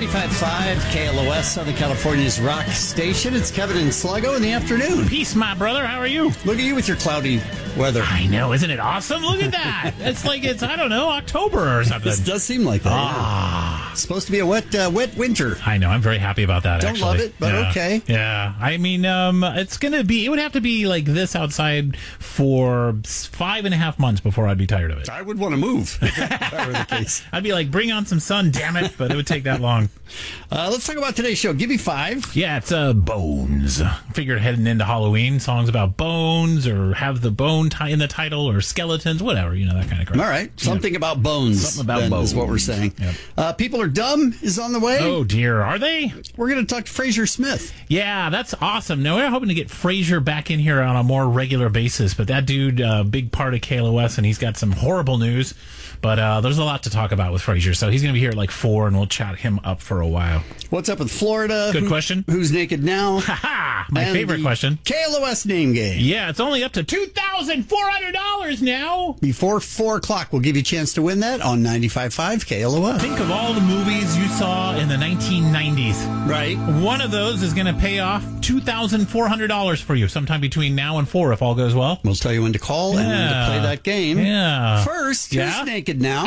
95.5 KLOS, Southern California's rock station. It's Kevin and Sluggo in the afternoon. Peace, my brother. How are you? Look at you with your cloudy weather. I know. Isn't it awesome? Look at that. It's like it's, I don't know, October or something. This does seem like that. Yeah. It's supposed to be a wet winter. I know. I'm very happy about that, Don't actually. love it, but okay. Yeah. I mean, it's going to be, it would have to be like this outside for 5.5 months before I'd be tired of it. I would want to move if that were the case. I'd be like, bring on some sun, damn it, but it would take that long. Let's talk about today's show. Give me 5. Yeah, it's bones. Figured heading into Halloween, songs about bones or have the bone in the title or skeletons, whatever, you know, that kind of crap. All right. Something about bones. Something about bones is what we're saying. Yep. People Are Dumb is on the way. Oh, dear. Are they? We're going to talk to Fraser Smith. Yeah, that's awesome. Now, we're hoping to get Fraser back in here on a more regular basis, but that dude, big part of KLOS, and he's got some horrible news. But there's a lot to talk about with Fraser, so he's going to be here at like 4, and we'll chat him up for a while. What's up with Florida? Good question. Who's naked now? Ha-ha! My And favorite the question. KLOS name game. Yeah, it's only up to $2,400 now. Before 4 o'clock, we'll give you a chance to win that on 95.5 KLOS. Think of all the movies you saw in the 1990s. Right. One of those is going to pay off $2,400 for you sometime between now and 4 if all goes well. We'll tell you when to call and when to play that game. Yeah. First, Yeah? who's naked now?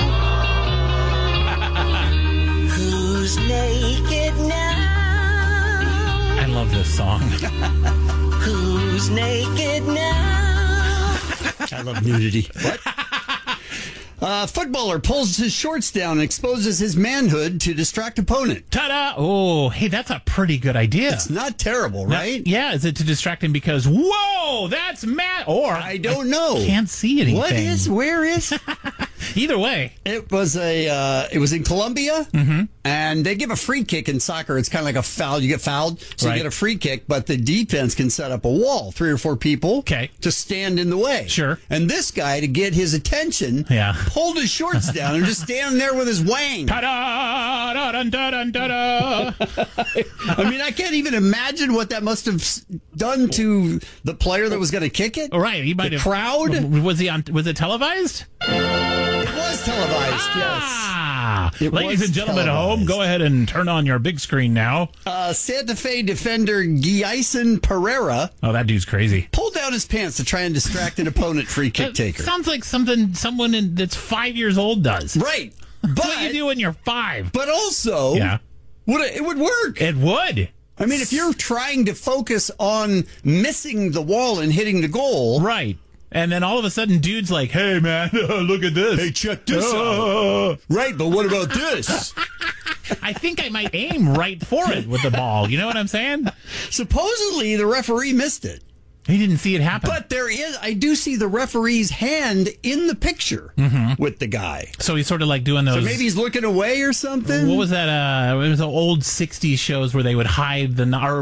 Who's naked now? I love this song. Who's naked now? I love nudity. What? Footballer pulls his shorts down and exposes his manhood to distract opponent. Ta-da! Oh, hey, that's a pretty good idea. It's not terrible, right? Yeah, is it to distract him because, whoa, that's Matt? Or I don't know. Can't see anything. Where is? Either way. It was it was in Colombia, and they give a free kick in soccer. It's kind of like a foul. You get fouled, so Right. you get a free kick, but the defense can set up a wall, 3 or 4 people, Okay. to stand in the way. Sure. And this guy, to get his attention, Yeah. pulled his shorts down and just standing there with his wang. Ta-da! Da-dun-da-dun-da-da! I mean, I can't even imagine what that must have done to the player that was going to kick it. All right, he might The have. crowd? Was it televised? It was televised, yes. Ah! It Ladies was and gentlemen at home, televised. go ahead and turn on your big screen now. Santa Fe defender Guyson Pereira Oh, that dude's crazy. pulled down his pants to try and distract an opponent free kick That taker. sounds like someone that's 5 years old does. Right. That's what you do when you're 5. But also, Yeah. it would work. It would. I mean, if you're trying to focus on missing the wall and hitting the goal. Right. And then all of a sudden, dude's like, hey, man, look at this. Hey, check this out. Right, but what about this? I think I might aim right for it with the ball. You know what I'm saying? Supposedly, the referee missed it. He didn't see it happen. But I do see the referee's hand in the picture with the guy. So he's sort of like doing those. So maybe he's looking away or something. What was that? It was the old 60s shows where they would hide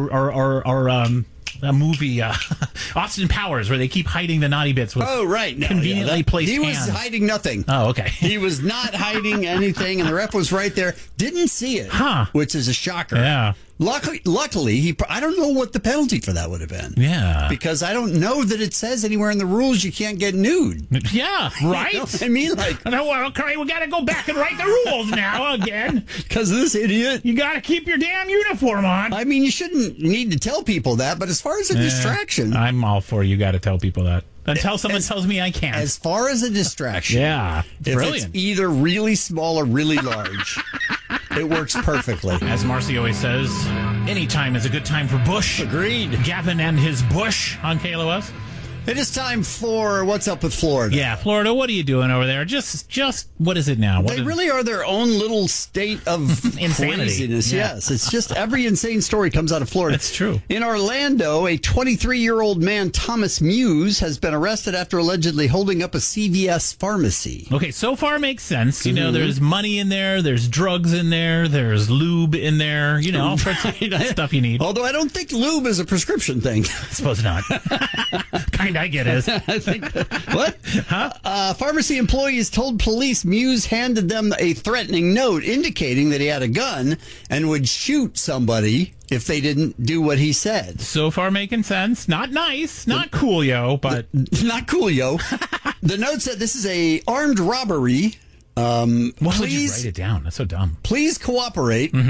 a movie, Austin Powers, where they keep hiding the naughty bits with Oh, right. No, conveniently yeah, placed He was hands. hiding nothing. Oh, okay. He was not hiding anything, and the ref was right there. Didn't see it, Huh. which is a shocker. Yeah. Luckily, I don't know what the penalty for that would have been. Yeah. Because I don't know that it says anywhere in the rules you can't get nude. Yeah, right? You know what I mean? Like, No, well, okay, we got to go back and write the rules now again. because of this idiot. You got to keep your damn uniform on. I mean, you shouldn't need to tell people that, but as far as a distraction, I'm all for you got to tell people that. Until someone tells me I can't. as far as a distraction, Yeah, if brilliant. it's either really small or really large, it works perfectly. As Marcy always says, any time is a good time for Bush. Agreed. Gavin and his Bush on KLOS. It is time for What's Up with Florida. Yeah, Florida, what are you doing over there? Just what is it now? They really are their own little state of Insanity. craziness. Yeah. Yes, it's just every insane story comes out of Florida. That's true. In Orlando, a 23-year-old man, Thomas Muse, has been arrested after allegedly holding up a CVS pharmacy. Okay, so far makes sense. You Mm-hmm. know, there's money in there, there's drugs in there, there's lube in there, you know, all sorts of stuff you need. Although I don't think lube is a prescription thing. I suppose not. Kind I get it. I think what? Huh? Pharmacy employees told police Muse handed them a threatening note indicating that he had a gun and would shoot somebody if they didn't do what he said. So far making sense. Not nice, not cool, yo, but Not cool, yo. The note said this is a armed robbery. why would you Please, write it down? That's so dumb. please cooperate.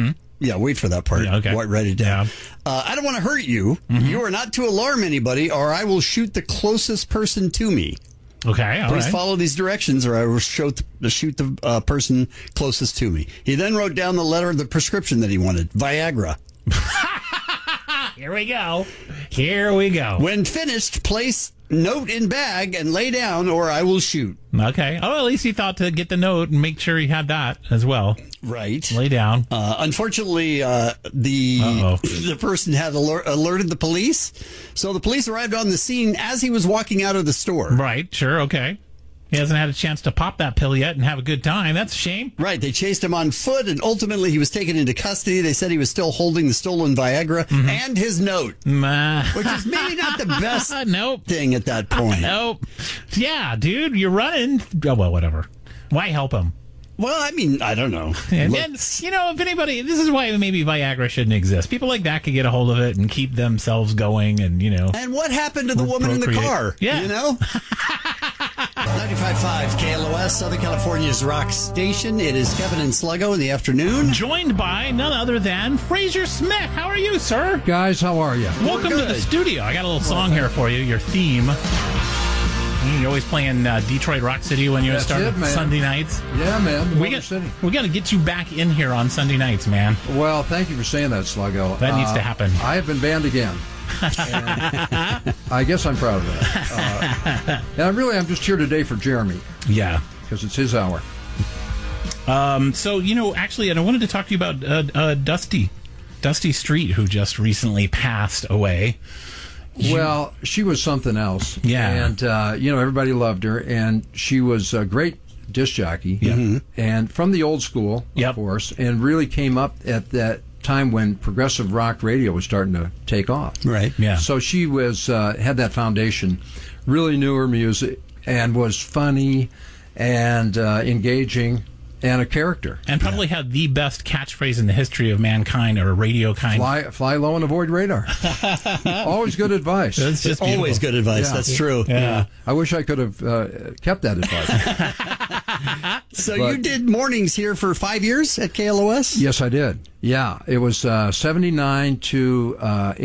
Yeah, wait for that part. Yeah, okay. Write it down. Yeah. I don't want to hurt you. You are not to alarm anybody, or I will shoot the closest person to me. Okay, all Please right. follow these directions, or I will shoot the person closest to me. He then wrote down the letter of the prescription that he wanted, Viagra. Here we go. Here we go. When finished, place note in bag and lay down, or I will shoot. Okay. Oh, at least he thought to get the note and make sure he had that as well. Right. Lay down. Unfortunately, the person had alerted the police, so the police arrived on the scene as he was walking out of the store. Right. Sure. Okay. He hasn't had a chance to pop that pill yet and have a good time. That's a shame. Right. They chased him on foot, and ultimately he was taken into custody. They said he was still holding the stolen Viagra and his note, which is maybe not the best Nope. thing at that point. Nope. Yeah, dude, you're running. Oh, well, whatever. Why help him? Well, I mean, I don't know. And, Look, if anybody, this is why maybe Viagra shouldn't exist. People like that could get a hold of it and keep themselves going, and and what happened to the woman in the procreate. car? Yeah. 95.5 KLOS, Southern California's rock station. It is Kevin and Sluggo in the afternoon. joined by none other than Fraser Smith. How are you, sir? Guys, how are you? Welcome to the good. studio. I got a little song here for you, your theme. You're always playing Detroit Rock City when you're That's starting it, man. Sunday nights. Yeah, man. We got to get you back in here on Sunday nights, man. Well, thank you for saying that, Sluggo. That needs to happen. I have been banned again. And I guess I'm proud of that. And I'm just here today for Jeremy Yeah. because it's his hour. So, actually, and I wanted to talk to you about Dusty Street, who just recently passed away. Well, she was something else. Yeah. And, everybody loved her. And she was a great disc jockey. Yeah. And from the old school, Yep. of course, and really came up at that time when progressive rock radio was starting to take off. Right. Yeah. So she was had that foundation, really knew her music, and was funny and engaging and a character. And probably had the best catchphrase in the history of mankind, or radio kind. Fly low and avoid radar. Always good advice. It's just Always beautiful. good advice. Yeah. That's true. Yeah. I wish I could have kept that advice. So But- you did mornings here for 5 years at KLOS? Yes, I did. Yeah, it was 79 to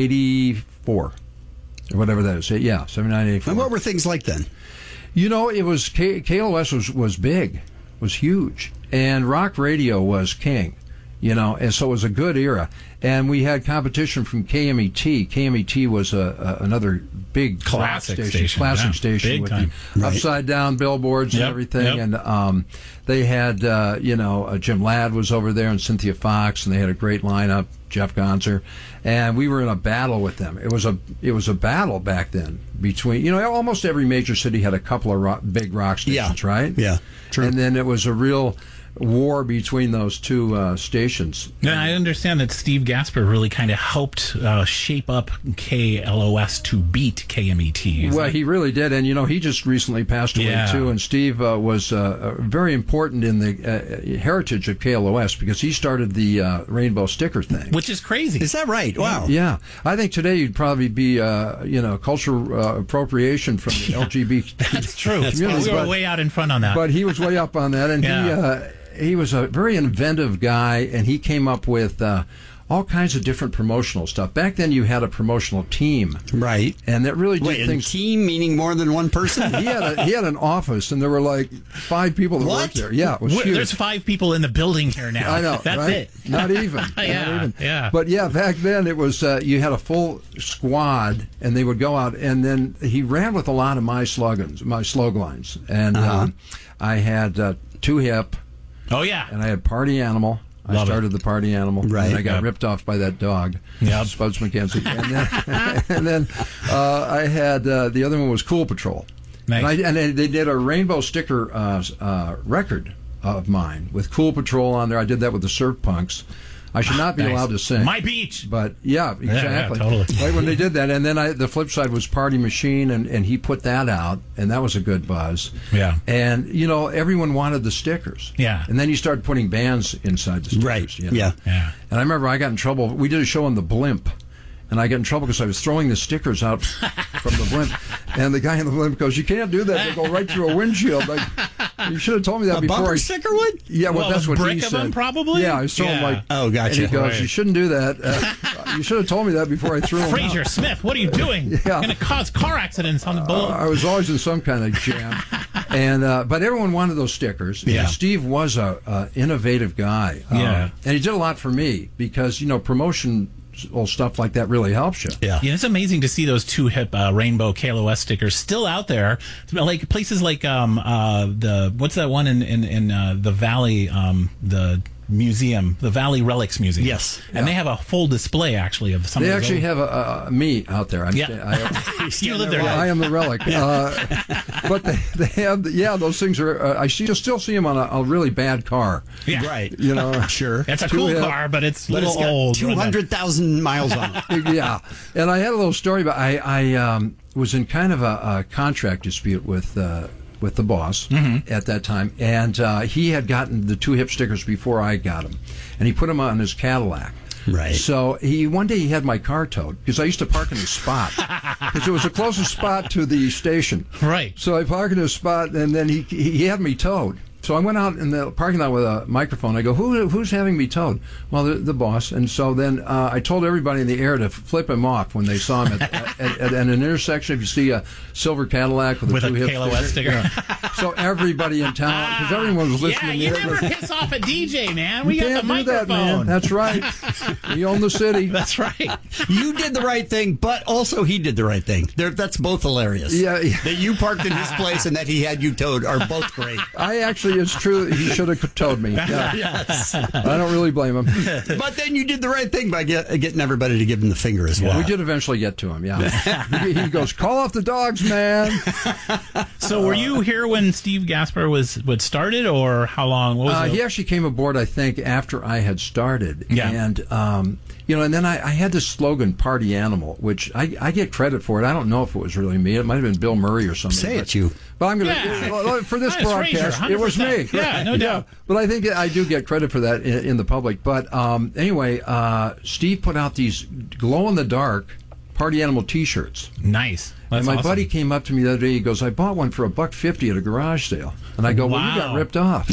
84, or whatever that is. Yeah, 79, 84. And what were things like then? It was KLOS was big, was huge, and rock radio was king. And so it was a good era. And we had competition from KMET. KMET was another big Classic rock station, classic yeah. station Big with time. the Right. upside down billboards and Yep, everything. yep. And they had, Jim Ladd was over there and Cynthia Fox, and they had a great lineup. Jeff Gonzer, and we were in a battle with them. It was a battle back then between almost every major city had a couple of big rock stations, right? Yeah, true. And then it was a real war between those two stations. Yeah, I understand that Steve Gasper really kind of helped shape up KLOS to beat KMET. Well, he really did, and he just recently passed away Yeah. too. And Steve was very important in the heritage of KLOS because he started the rainbow sticker thing. Which is crazy. Is that right? Wow. Yeah, I think today you'd probably be, cultural appropriation from the LGBT. That's true. communities, We were but- way out in front on that. But he was way up on that, and Yeah. he was a very inventive guy, and he came up with all kinds of different promotional stuff. Back then, you had a promotional team, Right. and that really did Wait, and things. team meaning more than one person? He had an office, and there were like 5 people that What? worked there. Yeah, it was huge. There's 5 people in the building here now. I know. That's right? it. Not even. Yeah, Not even. yeah. But yeah, back then it was you had a full squad, and they would go out, and then he ran with a lot of my slogans, my sloglines, and I had Too Hip, Oh, yeah. and I had Party Animal. I Love it. started the Party Animal, Right. and I got Yep. ripped off by that dog, Yep. Spuds McKenzie, and then I had the other one was Cool Patrol. Nice. And they did a rainbow sticker record of mine with Cool Patrol on there. I did that with the Surf Punks. I should not be Nice. allowed to sing. My beach. But yeah, exactly. totally. Right when they did that, and then the flip side was Party Machine, and he put that out, and that was a good buzz. Yeah. And everyone wanted the stickers. Yeah. And then you started putting bands inside the stickers. Right. you know. Yeah. Yeah. And I remember I got in trouble. We did a show on the Blimp. And I got in trouble because I was throwing the stickers out from the blimp. And the guy in the blimp goes, "You can't do that. They go right through a windshield." You should have told me that A before. bumper sticker would? Yeah, well, Well, that's a what brick he of said. them, probably? Yeah, I saw him Yeah. like. Oh, gotcha. And he goes, Right. "You shouldn't do that. You should have told me that before I threw him Fraser out." Smith, what are you doing? Yeah. Going to cause car accidents on the boat. I was always in some kind of jam, and but everyone wanted those stickers. Yeah. And Steve was a innovative guy. Yeah. And he did a lot for me because promotion stuff like that really helps you. Yeah. Yeah, it's amazing to see those two hip rainbow KLOS stickers still out there. Like places like the what's that one in the Valley the museum, the Valley Relics Museum. Yes. And they have a full display actually of some. They of actually those. have me out there. You live there. I am the relic. But they have, those things are. I still see them on a really bad car. Yeah. Right. Sure. It's a Too cool hip. car, but it's a But little it's got old. 200,000 miles on it. Yeah, and I had a little story about I was in kind of a contract dispute with the boss at that time, and he had gotten the two hip stickers before I got them, and he put them on his Cadillac. Right. So one day he had my car towed because I used to park in his spot because it was the closest spot to the station. Right. So I parked in his spot, and then he had me towed. So I went out in the parking lot with a microphone. I go, who's having me towed? Well, the boss. And so then I told everybody in the air to flip him off when they saw him at an intersection. If you see a silver Cadillac with a two hip KLOS sticker. Yeah. So everybody in town, because everyone was listening. Yeah, you to never it. piss off a DJ, man. We You got the can't do microphone. that, man. That's right. We own the city. That's right. You did the right thing, but also he did the right thing. That's both hilarious. Yeah. That you parked in his place and that he had you towed are both great. It's true. He should have towed me. Yeah. Yes. I don't really blame him. But then you did the right thing by getting everybody to give him the finger as well. We did eventually get to him, yeah. He goes, "Call off the dogs, man." So were you here when Steve Gasper was started, or how long? What was it? He actually came aboard, I think, after I had started. Yeah. And, and then I had this slogan, Party Animal, which I get credit for it. I don't know if it was really me. It might have been Bill Murray or something. Say it, you. But I'm going Yeah. to, for this It's broadcast, Fraser, it was me. 100%. Yeah, no doubt. But I think I do get credit for that in the public. But anyway, Steve put out these glow-in-the-dark Party Animal T-shirts. Nice. That's And my awesome. buddy came up to me the other day. He goes, "I bought one for $1.50 at a garage sale." And I go, "Well, you got Wow. ripped off.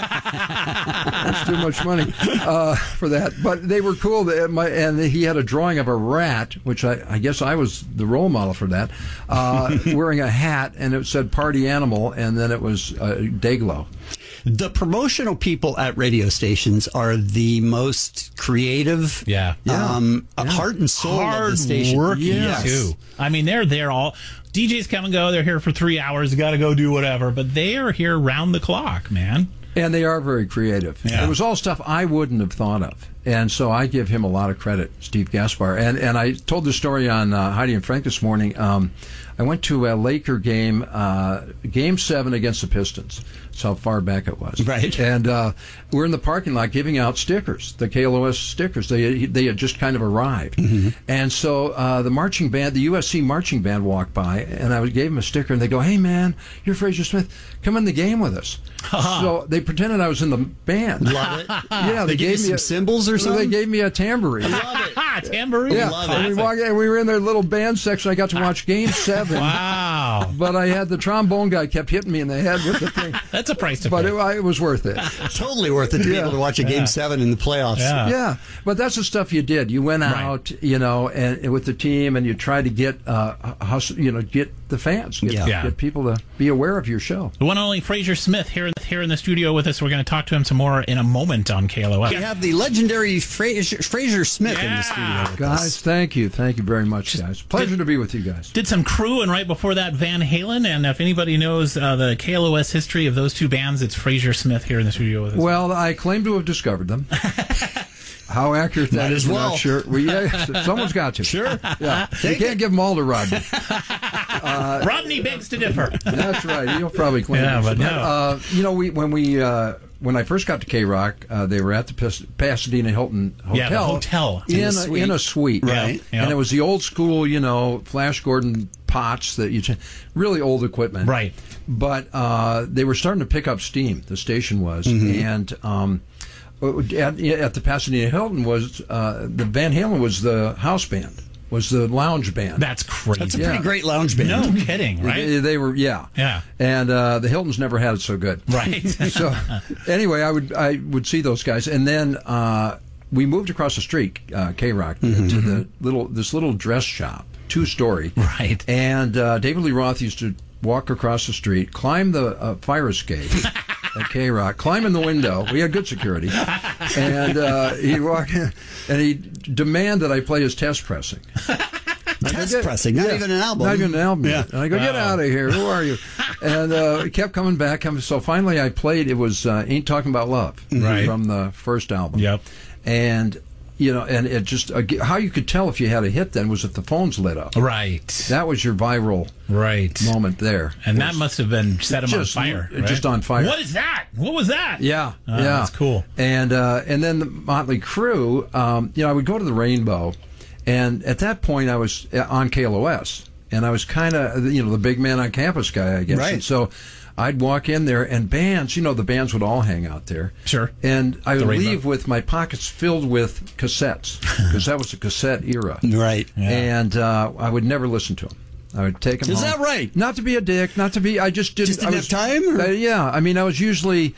That's too much money for that." But they were cool. And he had a drawing of a rat, which I guess I was the role model for that, wearing a hat, and it said "Party Animal," and then it was Dayglow. The promotional people at radio stations are the most creative, heart and soul of the station. Hard-working, Yes. too. I mean, they're there all... DJs come and go. They're here for 3 hours. Got to go do whatever. But they are here round the clock, man. And they are very creative. Yeah. It was all stuff I wouldn't have thought of. And so I give him a lot of credit, Steve Gaspar. And I told the story on Heidi and Frank this morning. I went to a Laker game, Game 7 against the Pistons. That's how far back it was. Right. And we're in the parking lot giving out stickers, the KLOS stickers. They had just kind of arrived. Mm-hmm. And so the marching band, the USC marching band walked by, and I gave them a sticker, and they go, "Hey, man, you're Fraser Smith. Come in the game with us." So they pretended I was in the band. Love it. Yeah, They gave you me some cymbals or so something? they gave me a tambourine. Love it. Tambourine. Yeah, love and Classic. we were in their little band section. I got to watch Game 7. Wow. But I had the trombone guy kept hitting me in the head with the thing. That's a price to But pay. it was worth it. Totally worth it to be able to watch a Game 7 in the playoffs. Yeah. Yeah, but that's the stuff you did. You went out, and with the team, and you tried to get, get the fans, get people to be aware of your show. The one and only Fraser Smith here in the studio with us. We're going to talk to him some more in a moment on KLOS. We have the legendary Fraser Smith in the studio with Guys, us. thank you very much, guys. Pleasure to be with you guys. Did some Crew, and right before that, Van Halen. And if anybody knows the KLOS history of those two bands, it's Fraser Smith here in the studio with us. Well, I claim to have discovered them. How accurate that Might is, as we're well. not sure. Someone's got to. Sure. Yeah. You can't give them all to Rodney. Rodney begs to differ. That's right. He'll probably claim Yeah, it. but no. When I first got to K-Rock, they were at the Pasadena Hilton Hotel. Yeah, the hotel. In a suite. Right. Yeah. And it was the old school, Flash Gordon pots that really old equipment. Right. But they were starting to pick up steam, the station was. And at the Pasadena Hilton was the Van Halen was the house band. was the lounge band. That's crazy. That's a pretty great lounge band. No kidding, right? They were, yeah. And the Hiltons never had it so good. Right. So anyway, I would see those guys, and then we moved across the street, K-Rock, to this little dress shop, 2-story. Right. And David Lee Roth used to walk across the street, climb the fire escape at K-Rock, climb in the window. We had good security. And he'd walk in, and he'd demand that I play his test pressing. Test pressing, not even an album. Not even an album. Yeah. And I go, get out of here. Who are you? And he kept coming back. So finally I played, it was Ain't Talking About Love Right. from the first album. Yep. And, and it just, how you could tell if you had a hit then was if the phones lit up. Right. That was your viral moment there. And that must have been set him on fire. Right? Just on fire. What is that? What was that? Yeah, yeah. That's cool. And then the Motley Crue, I would go to the Rainbow, and at that point I was on KLOS, and I was kind of, the big man on campus guy, I guess. Right. And so I'd walk in there, and bands, the bands would all hang out there. Sure. And I would Rainbow. leave with my pockets filled with cassettes, because that was the cassette era. Right. Yeah. And I would never listen to them. I would take them Is home. that right? Not to be a dick, not to be, I just didn't. Just didn't have time? Or? Yeah. I mean, I was usually,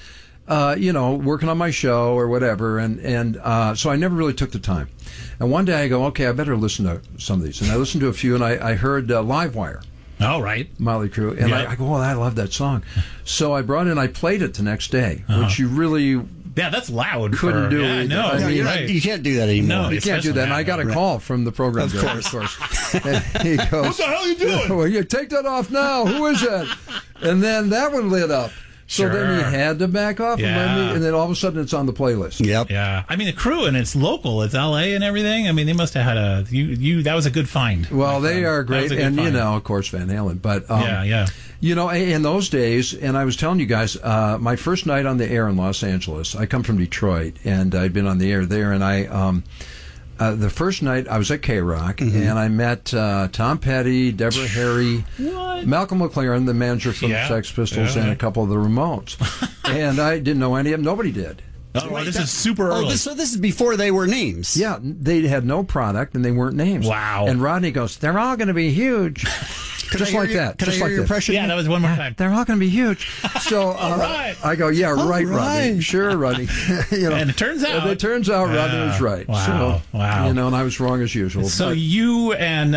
working on my show or whatever. And so I never really took the time. And one day I go, okay, I better listen to some of these. And I listened to a few, and I heard Livewire. Oh, right. Motley Crue. And Yeah. I go, I love that song. So I played it the next day, which you really Yeah, that's loud. couldn't do. Yeah, it. no, I mean, right. You can't do that anymore. No, you can't do that. And I got a call from the program director, of course. And he goes, What the hell are you doing? Well, you take that off now. Who is that? And then that one lit up. So then he Sure. had to back off, Yeah. and then all of a sudden it's on the playlist. Yep. Yeah, I mean the Crew, and it's local. It's L.A. and everything. I mean they must have had a you. That was a good find. Well, they are That was great, a good and find. of course, Van Halen. But Yeah. in those days, and I was telling you guys, my first night on the air in Los Angeles. I come from Detroit, and I'd been on the air there, and I. The first night I was at K-Rock, and I met Tom Petty, Deborah Harry, What? Malcolm McLaren, the manager from Yeah. Sex Pistols, Yeah. and a couple of the Ramones. And I didn't know any of them. Nobody did. Oh, well, this is super early. So this is before they were names. Yeah, they had no product, and they weren't names. Wow. And Rodney goes, they're all going to be huge. Just like that. Could I Just hear like your that. impression? Yeah, that was one more time. They're all going to be huge. So right. I go, yeah, right, Rodney. right. Sure, Rodney. And it turns out- Rodney was right. Wow, So, wow. and I was wrong as usual. So but you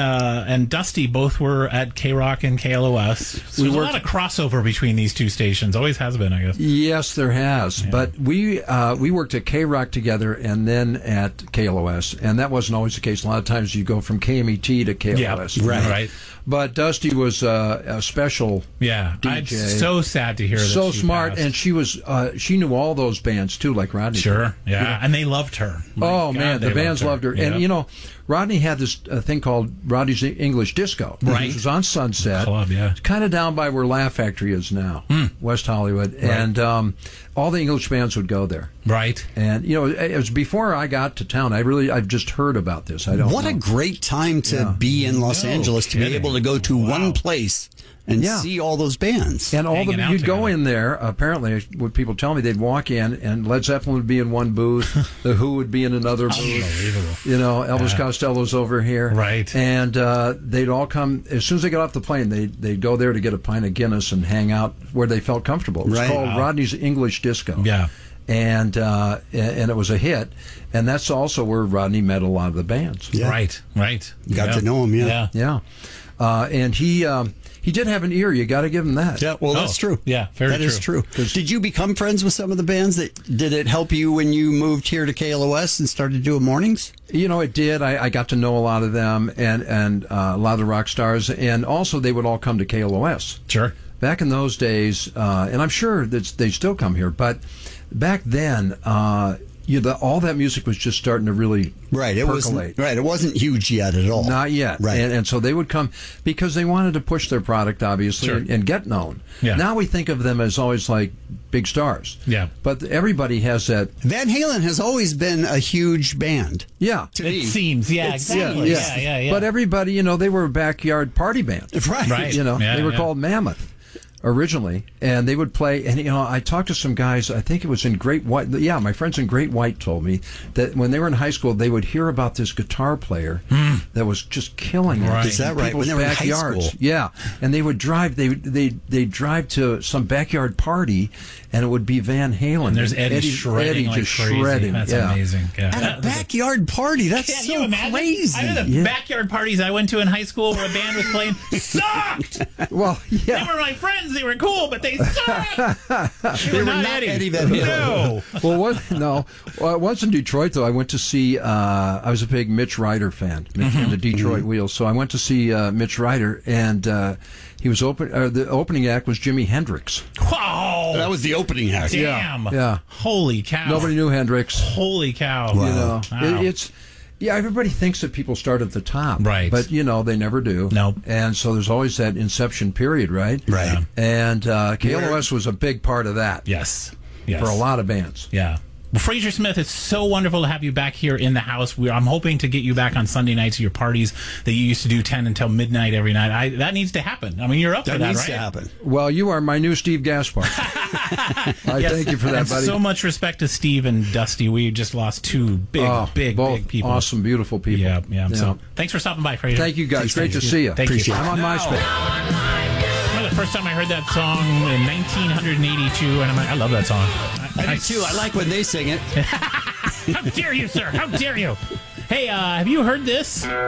and Dusty both were at K-Rock and KLOS. So there's a lot of crossover between these two stations. Always has been, I guess. yes, there has. But we worked at K-Rock together and then at KLOS, and that wasn't always the case. A lot of times you go from KMET to KLOS. Right. But Dusty was a special Yeah, I'm DJ. so sad to hear that. So she smart, passed. and she was she knew all those bands too, like Rodney. Sure, did. yeah, and they loved her. My Oh God, man, the they bands loved her. Yeah. And Rodney had this thing called Rodney's English Disco, Right. which was on Sunset, Club, yeah. It's kind of down by where Laugh Factory is now, West Hollywood, and all the English bands would go there. Right. And it was before I got to town. I've just heard about this. I don't. What know. a great time to be in Los No Angeles, to be kidding. able to go to one place and Yeah. see all those bands. And all Hanging out you'd go together. in there. Apparently, what people tell me, they'd walk in, and Led Zeppelin would be in one booth, the Who would be in another booth. Unbelievable. Elvis Costello's over here, Right. And they'd all come as soon as they got off the plane. They'd go there to get a pint of Guinness and hang out where they felt comfortable. It was Right. called Wow. Rodney's English Disco. Yeah. And it was a hit, and that's also where Rodney met a lot of the bands. Yeah. Right. Got to know 'em, yeah. Yeah, and he did have an ear. You got to give him that. Yeah, well, that's true. yeah, very That is true. Did you become friends with some of the bands? Did it help you when you moved here to KLOS and started doing mornings? It did. I got to know a lot of them and a lot of the rock stars, and also they would all come to KLOS. Sure. Back in those days, and I'm sure that they still come here, but back then, all that music was just starting to really Right, it percolate. wasn't. Right, it wasn't huge yet at all. Not yet. Right, And so they would come because they wanted to push their product, obviously, Sure. and get known. Yeah. Now we think of them as always like big stars. Yeah. But everybody has that. Van Halen has always been a huge band. Yeah. To It me. seems, yeah, exactly. Yeah. But everybody, they were a backyard party band. Right. Right. They were Yeah. called Mammoth originally, and they would play. And I talked to some guys. I think it was in Great White. Yeah, my friends in Great White told me that when they were in high school, they would hear about this guitar player that was just killing it. Right. Is that right? When they were in high school? Yeah, and they would drive. They drive to some backyard party, and it would be Van Halen. And there's Eddie shredding like just crazy. shredding. That's Yeah. amazing. Yeah. At a backyard party. That's Can so you imagine? crazy. I know the backyard parties I went to in high school where a band was playing sucked. Well, They yeah. were my friends. They were cool, but they sucked. They were not Eddie. Van Halen. No. Once in Detroit, though, I went to see. I was a big Mitch Ryder fan, and the Detroit Wheels. So I went to see Mitch Ryder, and he was the opening act was Jimi Hendrix. Wow. That was the opening act. Damn. Yeah. Holy cow. Nobody knew Hendrix. Holy cow. You know, Wow. it's. Yeah, everybody thinks that people start at the top, Right. But they never do. Nope. And so there's always that inception period, right? Right. Yeah. And KLOS was a big part of that. Yes. For a lot of bands. Yeah. Well, Fraser Smith, it's so wonderful to have you back here in the house. I'm hoping to get you back on Sunday nights at your parties that you used to do 10 until midnight every night. That needs to happen. I mean, you're up for That that, needs right? to happen. Well, you are my new Steve Gaspar. I thank you for that, And buddy. so much respect to Steve and Dusty. We just lost two both big people. awesome, beautiful people. Yeah. So thanks for stopping by, Fraser. Thank you, guys. Great to see you. Thank you. I'm on MySpace. I remember the first time I heard that song in 1982, and I love that song. I do too. I like when they sing it. How dare you, sir? How dare you? Hey, have you heard this? People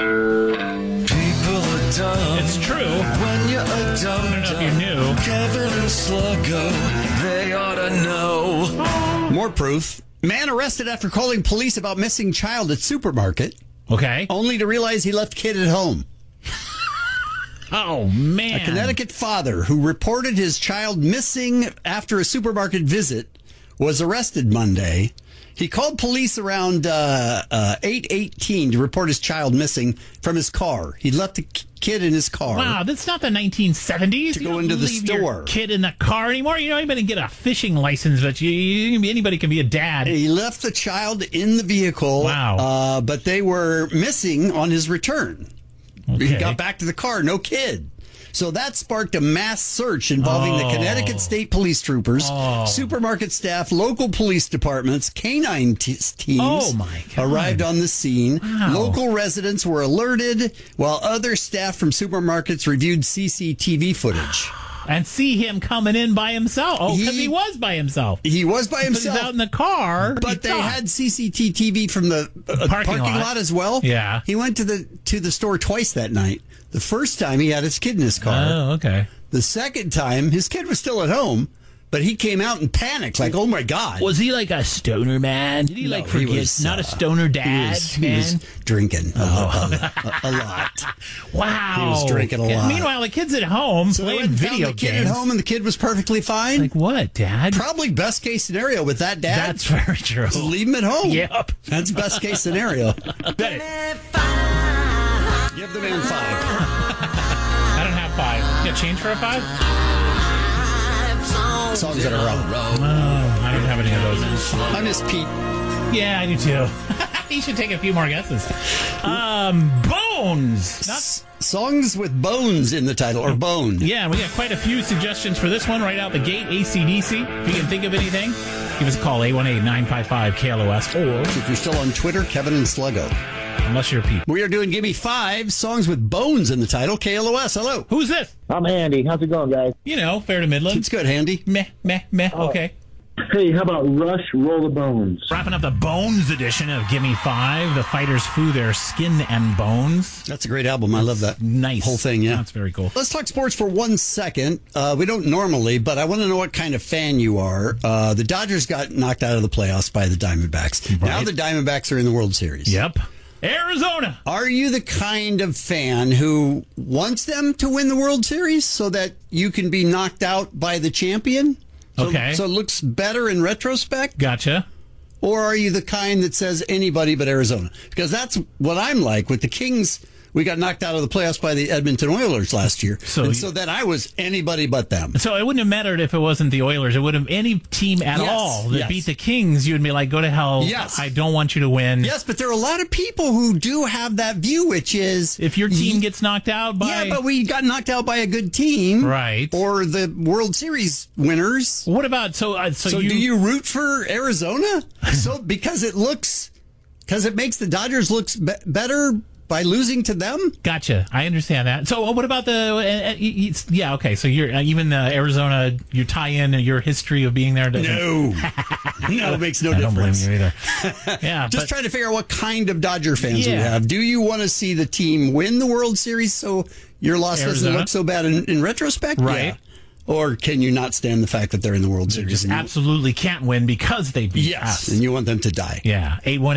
are dumb It's true. when you're a dumb. I don't know if you knew. Kevin and Sluggo, they ought to know. More proof. Man arrested after calling police about missing child at supermarket, Okay. only to realize he left kid at home. Oh, man. A Connecticut father who reported his child missing after a supermarket visit was arrested Monday. He called police around 8:18 to report his child missing from his car. He left the kid in his car. Wow, that's not the 1970s. To You go don't into the leave your store. kid in the car anymore. You don't even get a fishing license, but anybody can be a dad. He left the child in the vehicle. Wow. But they were missing on his return. He Okay. got back to the car, no kid. So that sparked a mass search involving the Connecticut State Police Troopers, supermarket staff, local police departments, canine teams Oh, my God. arrived on the scene. Wow. Local residents were alerted, while other staff from supermarkets reviewed CCTV footage. And see him coming in by himself. Oh, because He- he was by himself. He was by Because himself. he's out in the car. But they he thought. had CCTV from the parking lot. lot as well. Yeah. He went to the store twice that night. The first time he had his kid in his car. Oh, okay. The second time his kid was still at home, but he came out and panicked like, "Oh my God!" Was he like a stoner man? Did he No, like he forget? was, Not a stoner dad, he was man. drinking a lot. Wow. He was drinking a lot. Meanwhile, the kid's at home So they playing went and found video the kid games. at home, and the kid was perfectly fine. Like what, Dad? Probably best case scenario with that dad. That's very true. Just leave him at home. Yep. That's best case scenario. Bet it. Give the man 5. I don't have 5. You got change for a 5? Songs that are wrong. Oh, I don't have any of those. I miss Pete. Yeah, I do too. You should take a few more guesses. Bones. Not Songs with bones in the title, or bone. Yeah, we got quite a few suggestions for this one right out the gate. AC/DC. If you can think of anything, give us a call, 818-955-KLOS. Or, If you're still on Twitter, Kevin and Sluggo. unless you're Pete. We are doing Gimme 5 songs with bones in the title. KLOS, hello. Who's this? I'm Andy. How's it going, guys? You know, fair to Midland. It's good, Handy. Meh. Okay. Hey, how about Rush, Roll the Bones? Wrapping up the Bones edition of Gimme 5. The fighters flew their skin and bones. That's a great album. I love that. Nice. Whole thing, yeah. That's very cool. Let's talk sports for 1 second. We don't normally, but I want to know what kind of fan you are. The Dodgers got knocked out of the playoffs by the Diamondbacks. Right. Now the Diamondbacks are in the World Series. Yep. Arizona. Are you the kind of fan who wants them to win the World Series so that you can be knocked out by the champion? Okay. So it looks better in retrospect? Gotcha. Or are you the kind that says anybody but Arizona? Because that's what I'm like with the Kings. we got knocked out of the playoffs by the Edmonton Oilers last year. So then I was anybody but them. So it wouldn't have mattered if it wasn't the Oilers. It would have any team at all that beat the Kings. You'd be like, go to hell. Yes. I don't want you to win. Yes, but there are a lot of people who do have that view, which is if your team gets knocked out by... Yeah, but we got knocked out by a good team. Right. Or the World Series winners. What about... So do you root for Arizona? Because it makes the Dodgers look better by losing to them? Gotcha. I understand that. So what about yeah, okay. So you're even Arizona, you tie in your history of being there. No, it makes no difference. I don't blame you either. Yeah. Just trying to figure out what kind of Dodger fans we have. Do you want to see the team win the World Series so your loss doesn't look so bad in retrospect? Right. Yeah. Or can you not stand the fact that they're in the World Series? Just absolutely can't win because they beat us. And you want them to die. Yeah.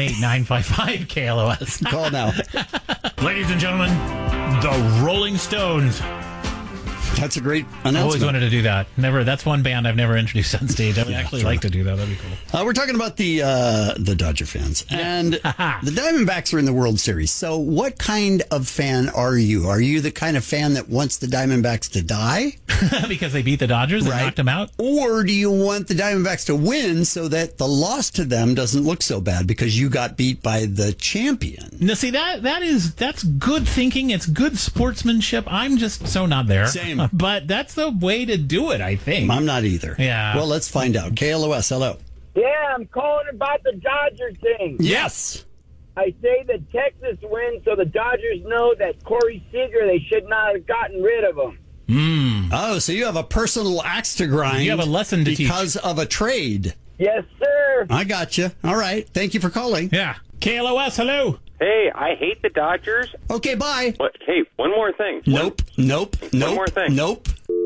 818-955-KLOS. Call now. Ladies and gentlemen, the Rolling Stones. That's a great announcement. I always wanted to do that. That's one band I've never introduced on stage. I would actually like to do that. That'd be cool. We're talking about the Dodger fans. And the Diamondbacks are in the World Series. So what kind of fan are you? Are you the kind of fan that wants the Diamondbacks to die? Because they beat the Dodgers? They knocked them out? Or do you want the Diamondbacks to win so that the loss to them doesn't look so bad because you got beat by the champion? Now, see, that's good thinking. It's good sportsmanship. I'm just so not there. Same. But that's the way to do it, I think. I'm not either. Yeah. Well, let's find out. KLOS, hello. Yeah, I'm calling about the Dodger thing. Yes. I say that Texas wins so the Dodgers know that Corey Seager, they should not have gotten rid of him. Oh, so you have a personal axe to grind. You have a lesson to teach. Because of a trade. Yes, sir. I got you. All right. Thank you for calling. Yeah. KLOS, hello. Hey, I hate the Dodgers. Okay, bye. But hey, one more thing. Nope. One more thing. Nope.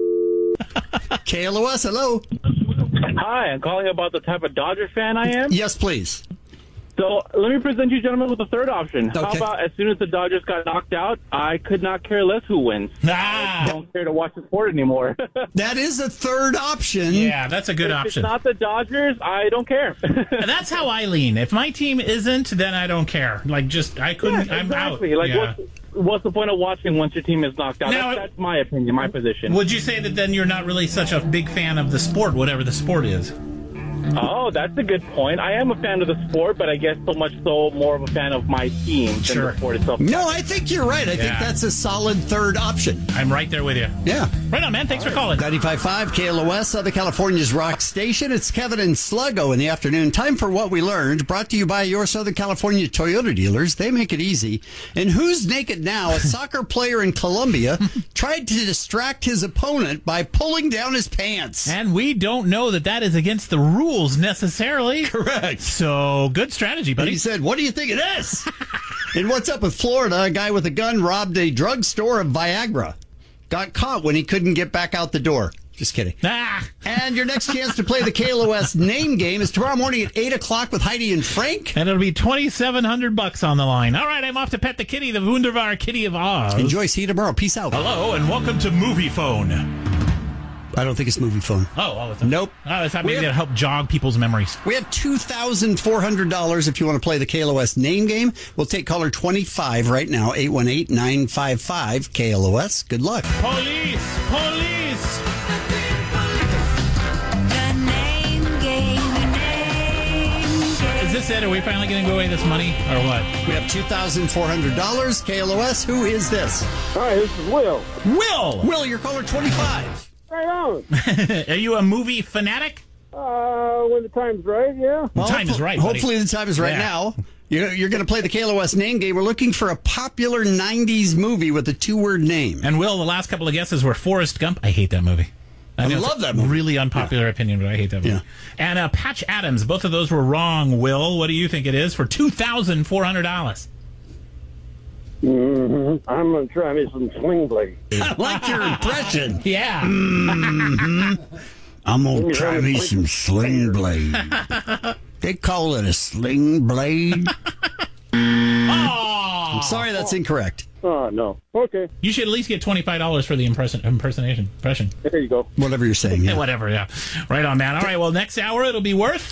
KLOS, hello. Hi, I'm calling about the type of Dodger fan I am. Yes, please. So let me present you gentlemen with a third option. Okay. How about as soon as the Dodgers got knocked out, I could not care less who wins. I don't care to watch the sport anymore. That is a third option. Yeah, that's a good If option. it's not the Dodgers, I don't care. And that's how I lean. If my team isn't, then I don't care. Like, I couldn't, I'm out. Exactly. Like, Yeah. what's the point of watching once your team is knocked out? Now, That's my opinion, my position. Would you say that then you're not really such a big fan of the sport, whatever the sport is? Oh, that's a good point. I am a fan of the sport, but I guess so much so more of a fan of my team than the sport itself. No, I think you're right. I think that's a solid third option. I'm right there with you. Yeah. Right on, man. Thanks for calling. 95.5 KLOS, Southern California's rock station. It's Kevin and Sluggo in the afternoon. Time for What We Learned, brought to you by your Southern California Toyota dealers. They make it easy. And Who's Naked Now? A soccer player in Colombia tried to distract his opponent by pulling down his pants. And we don't know that is against the rules necessarily. Correct. So, good strategy, buddy. And he said, what do you think of this? And what's up with Florida? A guy with a gun robbed a drugstore of Viagra. Got caught when he couldn't get back out the door. Just kidding. And your next chance to play the KLOS name game is tomorrow morning at 8 o'clock with Heidi and Frank. And it'll be $2,700 on the line. All right, I'm off to pet the kitty, the Wunderbar Kitty of Oz. Enjoy. See you tomorrow. Peace out. Hello, and welcome to Movie Phone. I don't think it's movie phone. It's nope. It's maybe to help jog people's memories. We have $2,400 if you want to play the KLOS name game. We'll take caller 25 right now, 818-955-KLOS. Good luck. Police! The name game. Is this it? Are we finally going to give away this money, or what? We have $2,400. KLOS, who is this? Hi, this is Will. Will, you're caller 25. Right on. Are you a movie fanatic? When the time's right, yeah. The time is right, buddy. Hopefully the time is right now. You're going to play the KLOS name game. We're looking for a popular 90s movie with a two-word name. And Will, the last couple of guesses were Forrest Gump. I hate that movie. I love that movie. Really unpopular opinion, but I hate that movie. Yeah. And Patch Adams. Both of those were wrong. Will, what do you think it is for $2,400? I'm going to try me some Sling Blade. I like your impression. Yeah. I'm going to try me some Sling Blade. They call it a Sling Blade. I'm sorry, that's incorrect. Oh, no. Okay. You should at least get $25 for the impression. There you go. Whatever you're saying. Yeah. Whatever, yeah. Right on, man. All right, well, next hour it'll be worth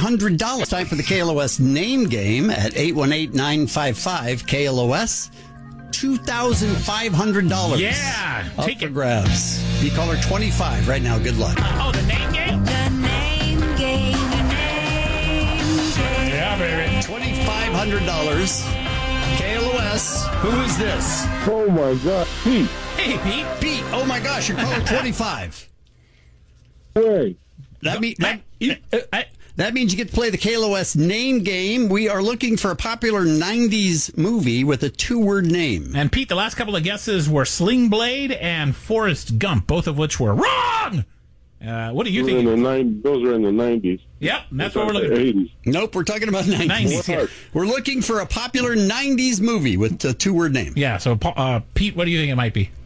$2,500. Time for the KLOS name game at 818-955-KLOS. $2,500. Yeah, Up take for it. grabs. Be caller 25 right now. Good luck. Oh, the name game? The name game. The name game. Yeah, baby. $2,500. KLOS. Who is this? Oh my God, Pete. Hey, Pete. Pete. Oh my gosh, you're caller 25. Hey, That means you get to play the KLOS name game. We are looking for a popular 90s movie with a 2-word name. And Pete, the last couple of guesses were Sling Blade and Forrest Gump, both of which were wrong. What do you think? those are in the 90s. Yep, that's what we're looking The for. 80s. Nope, we're talking about 90s. 90s, yeah. We're looking for a popular 90s movie with a 2-word name. Yeah, so Pete, what do you think it might be?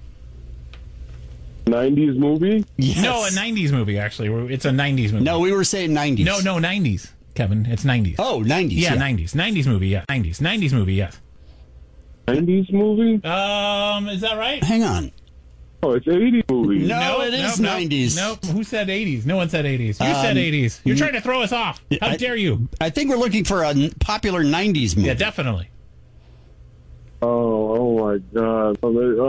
90s movie? Yes. No, a 90s movie, actually. It's a 90s movie. No, we were saying 90s. No, 90s, Kevin. It's 90s. Oh, 90s. Yeah, 90s. 90s movie, yeah. 90s movie, yes. 90s movie? Is that right? Hang on. Oh, it's 80s movie. No, it is 90s. Nope. Who said 80s? No one said 80s. You said 80s. You're trying to throw us off. How dare you? I think we're looking for a popular 90s movie. Yeah, definitely. Oh my God.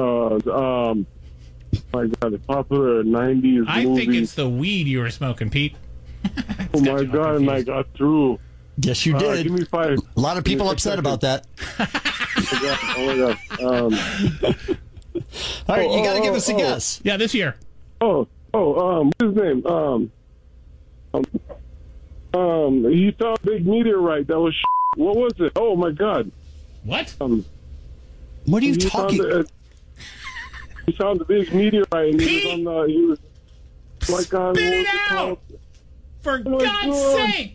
My God, the popular 90s I movie. think it's the weed you were smoking, Pete. Oh my God, and I got through. Yes, you did. Give me 5. A lot of people Give me upset 6 about that. Oh my God. All right, you got to give us a guess. Yeah, this year. What's his name? He saw a big meteorite that was what was it? Oh my God. What? What are you talking? He found the big meteorite and Pete! he was like on Spit what it was it out! called? For my God's God. sake!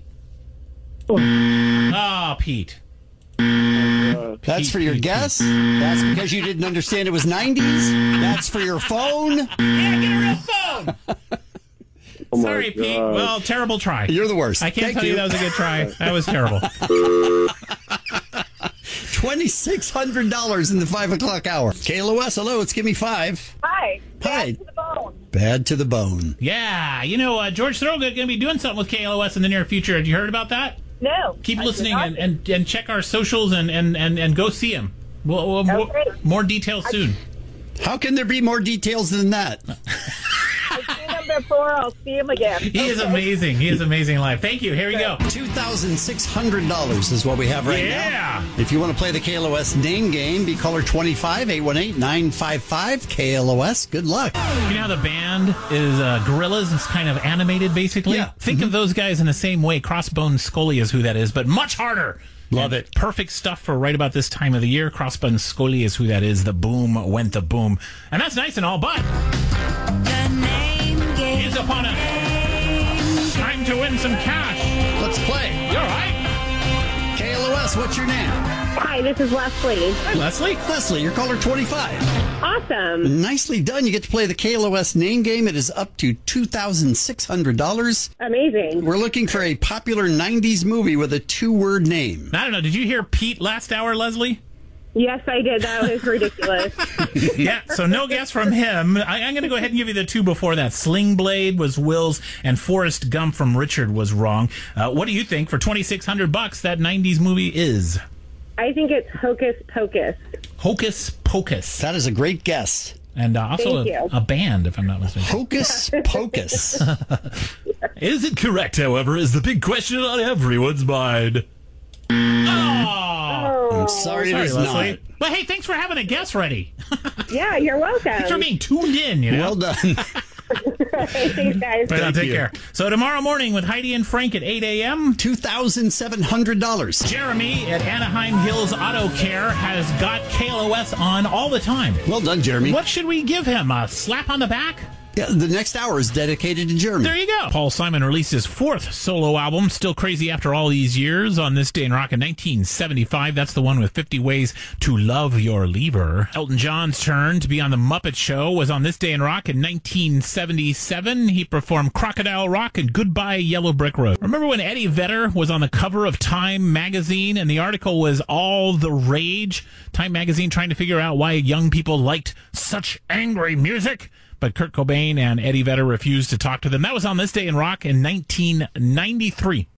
Oh, Pete. That's for your guess? That's because you didn't understand it was 90s? That's for your phone? Yeah, get a real phone! Oh my Sorry, Pete. God. Well, terrible try. You're the worst. I can't Thank tell you that was a good try. That was terrible. $2,600 in the 5 o'clock hour. KLOS, hello, it's Gimme 5. Hi. Hi. Bad to the bone. Bad to the bone. Yeah, George Thorogood going to be doing something with KLOS in the near future. Had you heard about that? No. Keep I listening did not. and check our socials and go see him. Okay. More details soon. How can there be more details than that? I've seen him before. I'll see him again. He is amazing. He is amazing live. Thank you. Here we go. $2,600 is what we have right Yeah. now. If you want to play the KLOS name game, be caller 25 818-955 KLOS. Good luck. You know how the band is Gorillaz? It's kind of animated, basically. Yeah. Think of those guys in the same way. Crossbone Scully is who that is, but much harder. Love And it. Perfect stuff for right about this time of the year. Crossbone Scully is who that is. The boom went the boom. And that's nice and all, but The name game. is upon us. Time to win some cash. Let's play. You all right? KLOS, what's your name? Hi, this is Leslie. Hi, Leslie. Leslie, you're caller 25. Awesome. Nicely done. You get to play the KLOS name game. It is up to $2,600. Amazing. We're looking for a popular 90s movie with a 2-word name. I don't know. Did you hear Pete last hour, Leslie? Yes, I did. That was ridiculous. Yeah, so no guess from him. I'm going to go ahead and give you the two before that. Sling Blade was Will's, and Forrest Gump from Richard was wrong. What do you think for $2,600 that 90s movie is? I think it's Hocus Pocus. Hocus Pocus. That is a great guess. And also Thank you. a band, if I'm not mistaken. Hocus Pocus. Is it correct, however, is the big question on everyone's mind. Oh! I'm sorry, it is Leslie. not. But hey, thanks for having a guess ready. Yeah, you're welcome. Thanks for being tuned in, you know? Well done. Thanks, guys. Right on, Thank take you. care. So tomorrow morning with Heidi and Frank at 8 a.m., $2,700. Jeremy at Anaheim Hills Auto Care has got KLOS on all the time. Well done, Jeremy. What should we give him? A slap on the back? Yeah, the next hour is dedicated to Jeremy. There you go. Paul Simon released his fourth solo album, Still Crazy After All These Years, on This Day in Rock in 1975. That's the one with 50 Ways to Love Your Lever. Elton John's turn to be on The Muppet Show was on This Day in Rock in 1977. He performed Crocodile Rock and Goodbye Yellow Brick Road. Remember when Eddie Vedder was on the cover of Time magazine and the article was all the rage? Time magazine trying to figure out why young people liked such angry music? But Kurt Cobain and Eddie Vedder refused to talk to them. That was on This Day in Rock in 1993.